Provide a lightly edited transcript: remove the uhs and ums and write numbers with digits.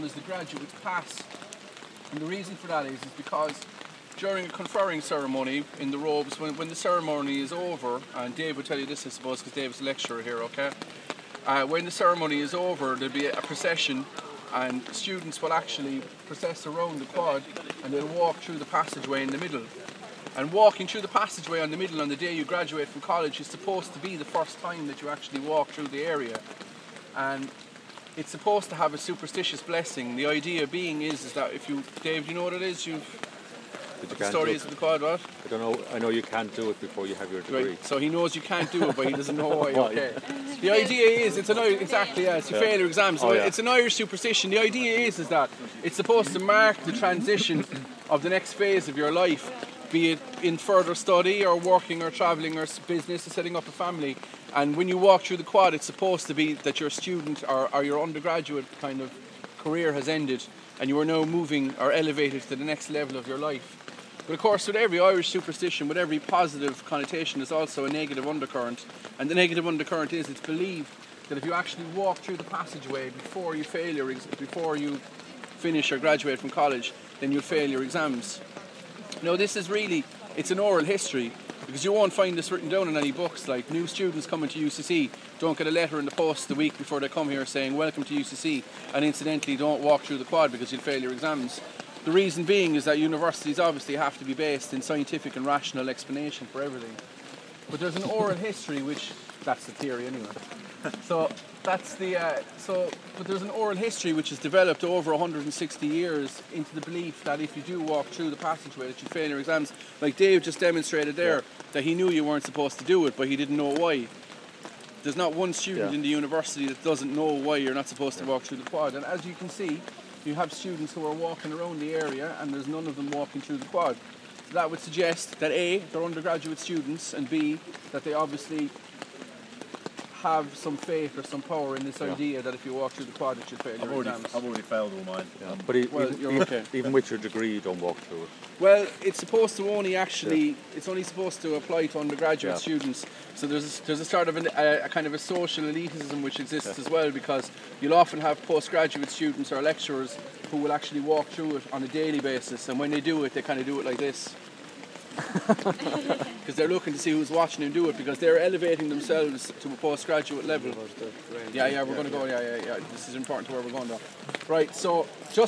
as the graduate pass. And the reason for that is because during a conferring ceremony in the robes, when the ceremony is over, and Dave will tell you this I suppose because Dave's a lecturer here, okay? When the ceremony is over, there'll be a procession and students will actually process around the quad and they'll walk through the passageway in the middle. And walking through the passageway on the middle on the day you graduate from college is supposed to be the first time that you actually walk through the area. And it's supposed to have a superstitious blessing. The idea being is that if you, Dave, do you know what it is? What the story is of the quad, what? I don't know. I know you can't do it before you have your degree. Right. So he knows you can't do it, but he doesn't know why. Okay. The idea is, it's an Irish, exactly, yeah, it's you fail your exam. So it's an Irish superstition. The idea is that it's supposed to mark the transition of the next phase of your life, be it in further study or working or travelling or business or setting up a family. And when you walk through the quad, it's supposed to be that your student or your undergraduate kind of career has ended and you are now moving or elevated to the next level of your life. But of course, with every Irish superstition, with every positive connotation, there's also a negative undercurrent. And the negative undercurrent is it's believed that if you actually walk through the passageway before you before you finish or graduate from college, then you'll fail your exams. Now this is really, it's an oral history, because you won't find this written down in any books. Like new students coming to UCC don't get a letter in the post the week before they come here saying welcome to UCC, and incidentally don't walk through the quad because you'll fail your exams. The reason being is that universities obviously have to be based in scientific and rational explanation for everything. But there's an oral history which, that's the theory anyway. So that's the, but there's an oral history which has developed over 160 years into the belief that if you do walk through the passageway that you fail your exams. Like Dave just demonstrated there, that he knew you weren't supposed to do it, but he didn't know why. There's not one student in the university that doesn't know why you're not supposed to walk through the quad. And as you can see, you have students who are walking around the area and there's none of them walking through the quad. So that would suggest that A, they're undergraduate students, and B, that they obviously have some faith or some power in this idea that if you walk through the quad, it should fail your exams. I've already failed all mine. Yeah. But even with your degree, you don't walk through it. Well, it's supposed to only actually, it's only supposed to apply to undergraduate students. So there's a sort of a kind of a social elitism which exists as well, because you'll often have postgraduate students or lecturers who will actually walk through it on a daily basis, and when they do it, they kind of do it like this. Because they're looking to see who's watching them do it, because they're elevating themselves to a postgraduate level. We're going to go, this is important to where we're going though. Right, so just